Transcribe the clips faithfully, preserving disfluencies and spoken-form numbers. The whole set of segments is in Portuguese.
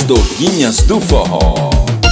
Doguinhas do Forró.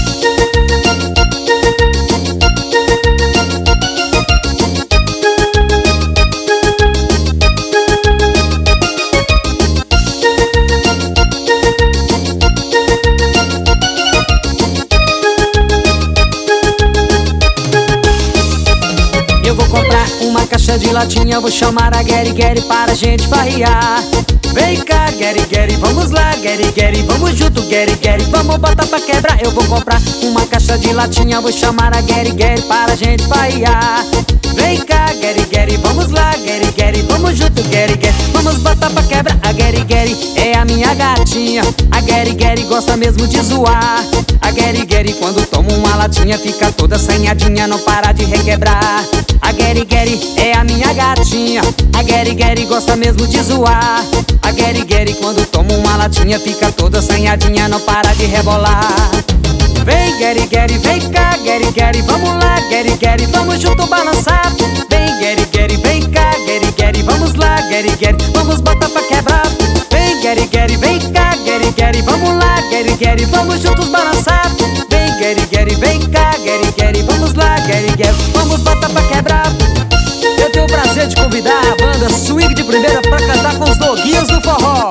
Eu vou comprar uma caixa de latinha, vou chamar a Geri Geri para a gente farrear. Vem cá, Geri Geri, vamos lá, Geri Geri, vamos junto, Geri Geri, vamos botar pra quebrar. Eu vou comprar uma caixa de latinha, vou chamar a Geri Geri para a gente farrear. Vem cá, Geri Geri, vamos lá, Geri Geri, vamos junto, Geri Geri, vamos botar pra quebrar. A Geri Geri é a minha gatinha, a Geri Geri gosta mesmo de zoar. A Geri Geri quando toma uma latinha fica toda assanhadinha, não para de requebrar. A Geri Geri é a minha gatinha, a Geri Geri gosta mesmo de zoar. A Geri Geri quando toma uma latinha fica toda assanhadinha, não para de rebolar. Vem Geri Geri, vem cá Geri Geri, vamos lá Geri Geri, vamos junto balançar. Vem Geri Geri, vem cá Geri Geri, vamos lá Geri Geri, vamos botar pra quebrar. Vem Geri Geri, vem cá Geri Geri, vamos lá Geri Geri, vamos juntos balançar. Vem Geri Geri, vem cá Geri Geri, vamos lá Geri Geri, vamos botar pra quebrar. Eu tenho o prazer de convidar a banda Swing de Primeira pra cantar com os Doguinhas do Forró.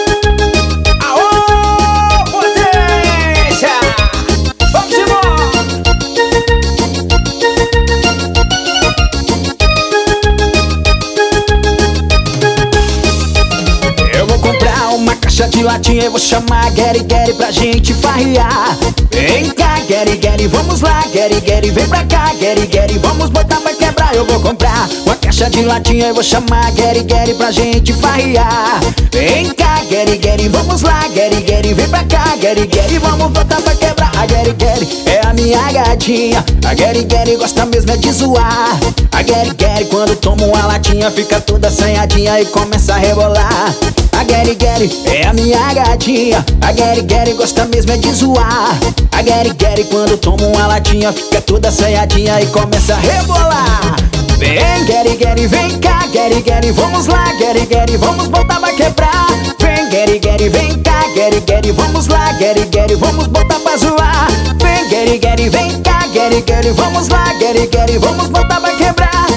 Aô, potência! Vamos embora! Eu vou comprar uma caixa de latinha e vou chamar a Geri Geri pra gente farrear. Vem cá, Geri Geri, vamos lá, Geri Geri, vem pra cá, Geri Geri, vamos botar pra quebrar. Eu vou comprar uma caixa de latinha e vou chamar a Geri Geri pra gente farrear. Vem cá, Geri Geri, vamos lá, Geri Geri, vem pra cá, Geri Geri, vamos botar pra quebrar. A Geri Geri é a minha gatinha, a Geri Geri gosta mesmo é de zoar. A Geri Geri quando toma uma latinha fica toda assanhadinha e começa a rebolar. A Geri Geri é a minha gatinha, a Geri Geri gosta mesmo é de zoar. A Geri Geri quando toma uma latinha fica toda assanhadinha e começa a rebolar. Vem Geri Geri, vem cá Geri Geri, vamos lá Geri Geri, vamos botar pra quebrar. Vem Geri Geri, vem cá Geri Geri, vamos lá Geri Geri, vamos botar pra zoar. Vem Geri Geri, vem cá Geri Geri, vamos lá Geri Geri, vamos botar pra quebrar.